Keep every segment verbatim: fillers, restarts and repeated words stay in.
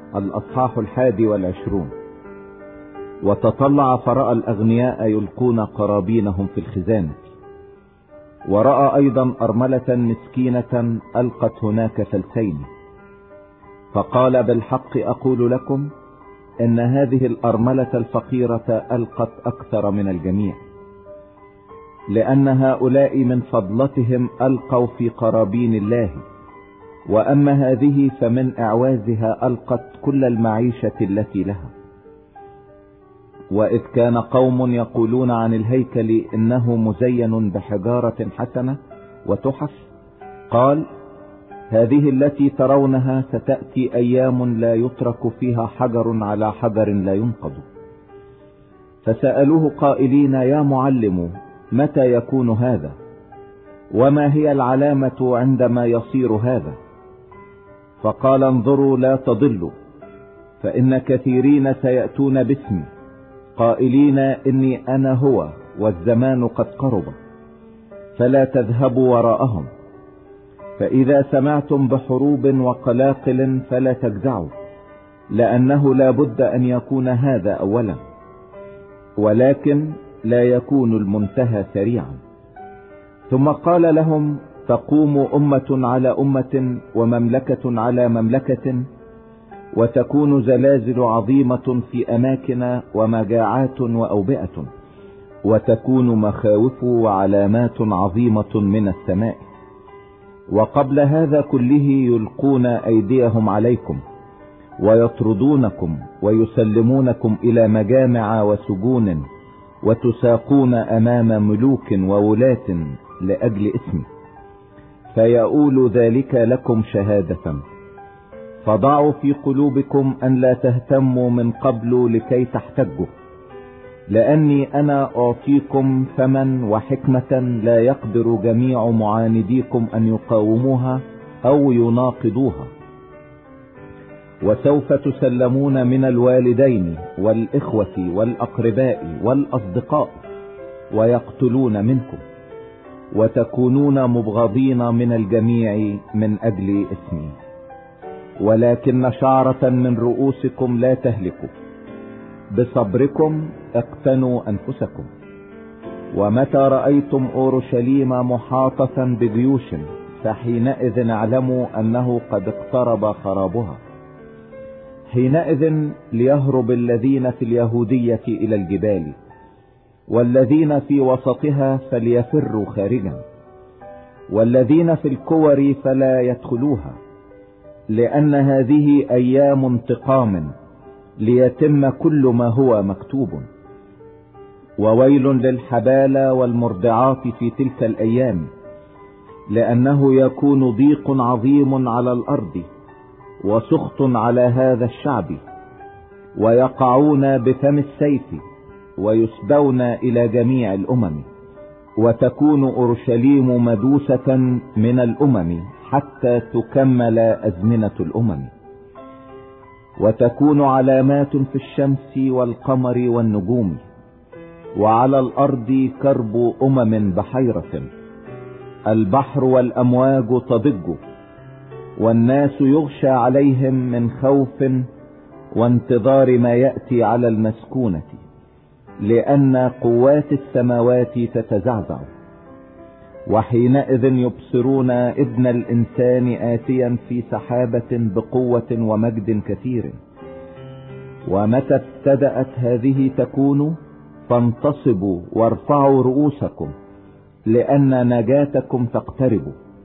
الأصحاح الحادي والعشرون. وتطلع فرأى الأغنياء يلقون قرابينهم في الخزانة، ورأى أيضا أرملة مسكينة ألقت هناك فلسين، فقال: بالحق أقول لكم إن هذه الأرملة الفقيرة ألقت أكثر من الجميع، لأن هؤلاء من فضلتهم ألقوا في قرابين الله، وأما هذه فمن إعوازها ألقت كل المعيشة التي لها. وإذ كان قوم يقولون عن الهيكل إنه مزين بحجارة حسنة وتحف، قال: هذه التي ترونها ستأتي أيام لا يترك فيها حجر على حجر لا ينقض. فسألوه قائلين: يا معلم، متى يكون هذا؟ وما هي العلامة عندما يصير هذا؟ فقال: انظروا لا تضلوا، فإن كثيرين سيأتون باسمي قائلين إني أنا هو، والزمان قد قرب، فلا تذهبوا وراءهم. فإذا سمعتم بحروب وقلاقل فلا تجزعوا، لأنه لا بد أن يكون هذا أولا، ولكن لا يكون المنتهى سريعا. ثم قال لهم: تقوم أمة على أمة ومملكة على مملكة، وتكون زلازل عظيمة في أماكن ومجاعات وأوبئة، وتكون مخاوف وعلامات عظيمة من السماء. وقبل هذا كله يلقون أيديهم عليكم ويطردونكم ويسلمونكم إلى مجامع وسجون، وتساقون أمام ملوك وولاة لأجل اسمي، فيؤول ذلك لكم شهادة. فضعوا في قلوبكم أن لا تهتموا من قبل لكي تحتجوا، لأني أنا أعطيكم فما وحكمة لا يقدر جميع معانديكم أن يقاوموها أو يناقضوها. وسوف تسلمون من الوالدين والإخوة والأقرباء والأصدقاء، ويقتلون منكم، وتكونون مبغضين من الجميع من أجل اسمي. ولكن شعرة من رؤوسكم لا تهلكوا، بصبركم اقتنوا أنفسكم. ومتى رأيتم أورشليم محاطة بجيوش، فحينئذ اعلموا أنه قد اقترب خرابها. حينئذ ليهرب الذين في اليهودية إلى الجبال، والذين في وسطها فليفروا خارجا، والذين في الكور فلا يدخلوها، لأن هذه أيام انتقام ليتم كل ما هو مكتوب. وويل للحبالى والمرضعات في تلك الأيام، لأنه يكون ضيق عظيم على الأرض وسخط على هذا الشعب، ويقعون بفم السيف ويسبون إلى جميع الأمم. وتكون أورشليم مدوسة من الأمم حتى تكمل أزمنة الأمم. وتكون علامات في الشمس والقمر والنجوم، وعلى الأرض كرب أمم بحيرة، البحر والأمواج تضج، والناس يغشى عليهم من خوف وانتظار ما يأتي على المسكونة، لأن قوات السماوات تتزعزع. وحينئذ يبصرون ابن الإنسان آتيا في سحابة بقوة ومجد كثير. ومتى ابتدأت هذه تكون، فانتصبوا وارفعوا رؤوسكم، لأن نجاتكم تقترب.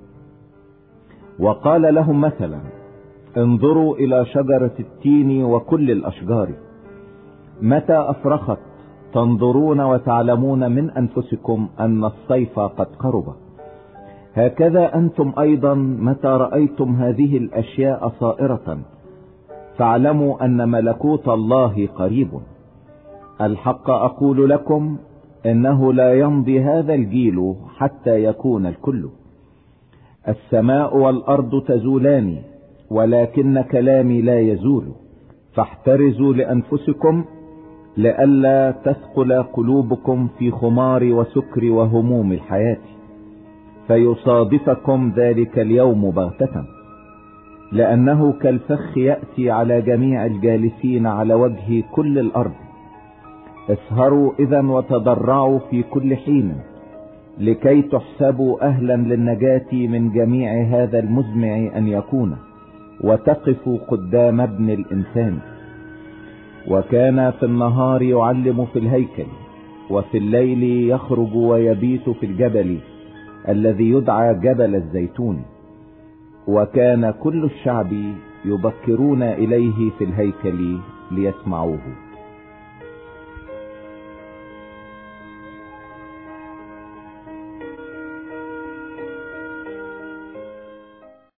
وقال لهم مثلا: انظروا إلى شجرة التين وكل الأشجار، متى أفرخت تنظرون وتعلمون من أنفسكم أن الصيف قد قرب. هكذا أنتم أيضا متى رأيتم هذه الأشياء صائرة، فاعلموا أن ملكوت الله قريب. الحق أقول لكم إنه لا يمضي هذا الجيل حتى يكون الكل. السماء والأرض تزولان، ولكن كلامي لا يزول. فاحترزوا لأنفسكم لئلا تثقل قلوبكم في خمار وسكر وهموم الحياة، فيصادفكم ذلك اليوم بغتة. لأنه كالفخ يأتي على جميع الجالسين على وجه كل الأرض. اسهروا إذا وتضرعوا في كل حين لكي تحسبوا أهلا للنجاة من جميع هذا المزمع أن يكون، وتقفوا قدام ابن الإنسان. وكان في النهار يعلم في الهيكل، وفي الليل يخرج ويبيت في الجبل الذي يدعى جبل الزيتون. وكان كل الشعب يبكرون إليه في الهيكل ليسمعوه.